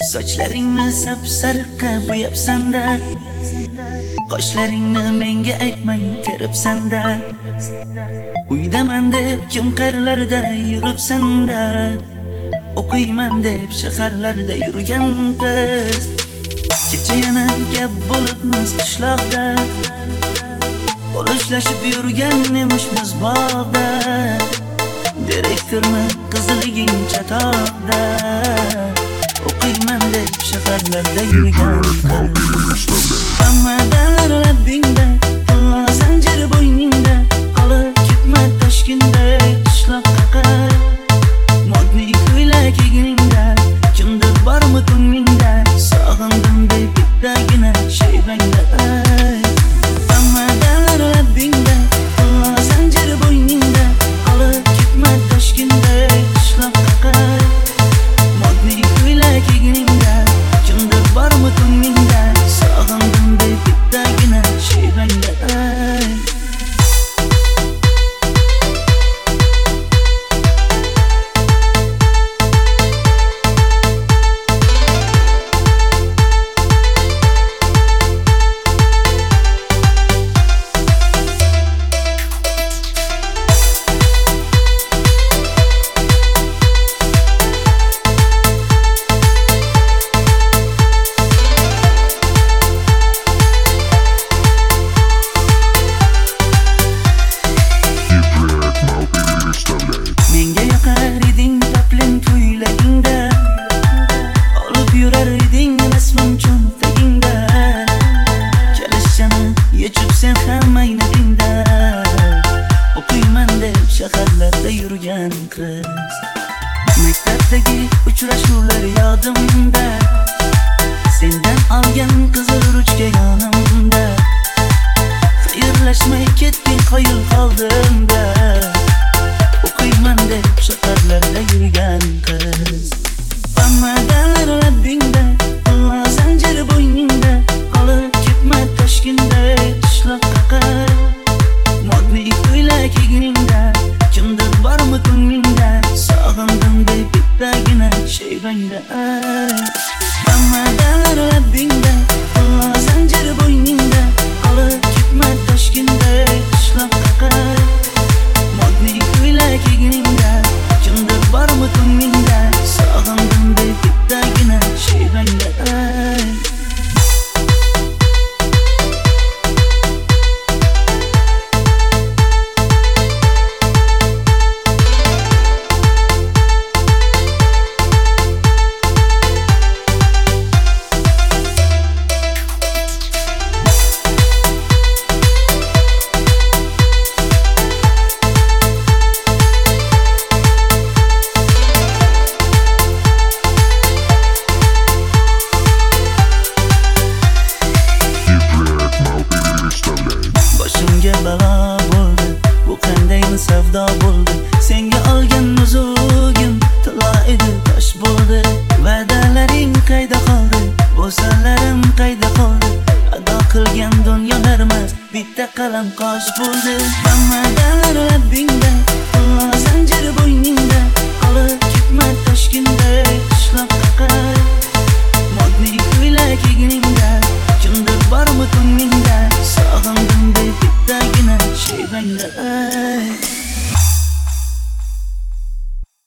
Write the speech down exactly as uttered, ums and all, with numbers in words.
Sochlaringni sap-sariqqa bo'yabsan-da, qoshlaringni menga aytmay teribsan-da, uydaman deb kim qaerlarda yuribsan-da, o'qiyman deb shaharlarda yurgan qiz. Kecha yana gap bo'libmiz qishloqda, bo'lishlashib yurgan emishmiz bog'da, direktormi qizliging chatoqda, o'qiyman deb shaharlarda yurgan qiz. Hammadan labbingda, qo'lla zanjir bo'yningda, qolib ketma Toshkentda qishloqqa qar. Modniy ko'ylak egningda, kimdir bormi ko'nglingda, sog'indim deb bittagina shaybangda. Hammadan labbingda, qo'lla zanjir bo'yningda, qolib ketma Toshkentda qishloqqa qar. Modniy ko'ylak egningda, kimdir bormi ko'nglingda, sog'indim deb bittagina shaybangda. Menga yoqar eding taplin ko'ylagingda, olib yurar eding rasmim cho'ntagingda, kalishchani yechib sen ham aynadingda, o'qiyman deb shaharlarda yurgan qiz. Maktabdagi uchrashuvlar yodimda, sendan olgan qizil ruchka yonimda, xayrlashmay ketding qoyil qoldimda, o'qiyman deb shaharlarda yurgan qiz. Hammadan labbingda, qo'lla zanjir bo'yningda, qolib ketma Toshkentda qishloqqa qar. Modniy ko'ylak egningda, kimdir bormi ko'nglingda, sog'indim deb bittagina shaybangda. Hammadan labbingda, qo'lla zanjir bo'yningda, qolib ketma Toshkentda qishloqqa qar. Modniy ko'ylak egningda, kimdir bormi ko'nglingda, sog'indim deb bittagina shaybangda. Boshimga balo bo'ldi, bu qanday savdo bo'ldi, senga olgan nuzugim tilo edi, tosh bo'ldi. Va'dalaring qayda qoldi, bo'salarim qayda qoldi, ado qilgan dunyolarimiz bitta qalam qosh bo'ldi. Hammadan labbingda, qo'lla zanjir bo'yningda,